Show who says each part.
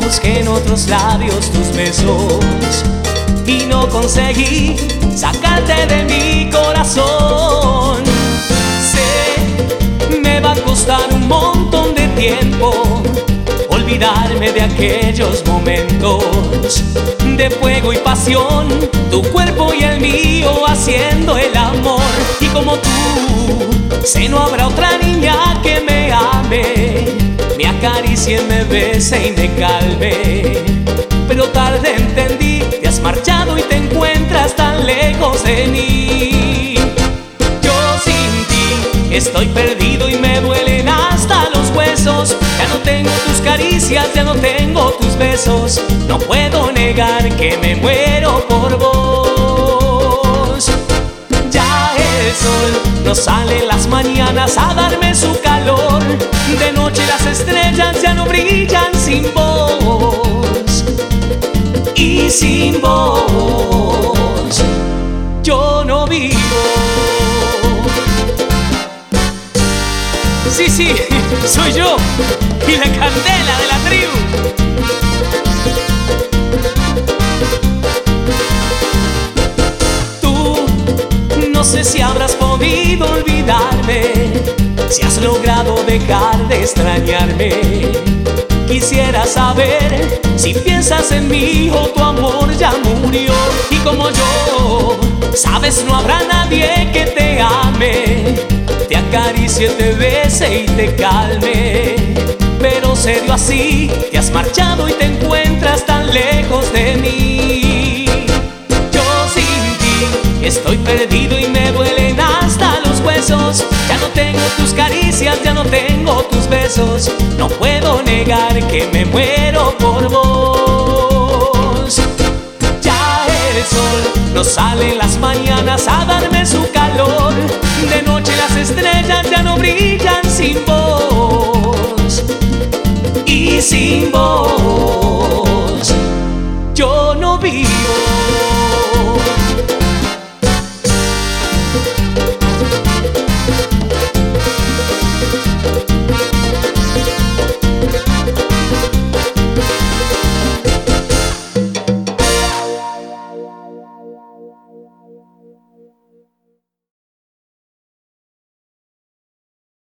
Speaker 1: Busqué en otros labios tus besos y no conseguí sacarte de mi corazón. Sé, me va a costar un montón de tiempo olvidarme de aquellos momentos de fuego y pasión, tu cuerpo y el mío haciendo el amor. Y como tú, sé, no habrá otra niña que me ame, me acaricie, me bese y me calme. Pero tarde entendí, te has marchado y te encuentras tan lejos de mí. Yo sin ti estoy perdido y me duelen hasta los huesos. Ya no tengo tus caricias, ya no tengo tus besos. No puedo negar que me muero por vos. Ya el sol no sale en las mañanas a darme su calor. De noche las estrellas ya no brillan sin vos. Y sin vos yo no vivo. Sí, sí, soy yo y la candela de la tribu. Tú, no sé si habrás podido olvidarme, si has logrado dejar de extrañarme. Quisiera saber si piensas en mí o tu amor ya murió. Y como yo, sabes, no habrá nadie que te ame, te acaricie, te bese y te calme. Pero se dio así, te has marchado y te encuentras tan lejos de mí. Yo sin ti estoy perdido y me duelen hasta los huesos. Ya no tengo tus caricias, ya no tengo tus besos. No puedo negar que me muero por vos. Ya el sol no sale en las mañanas a darme su calor. De noche las estrellas ya no brillan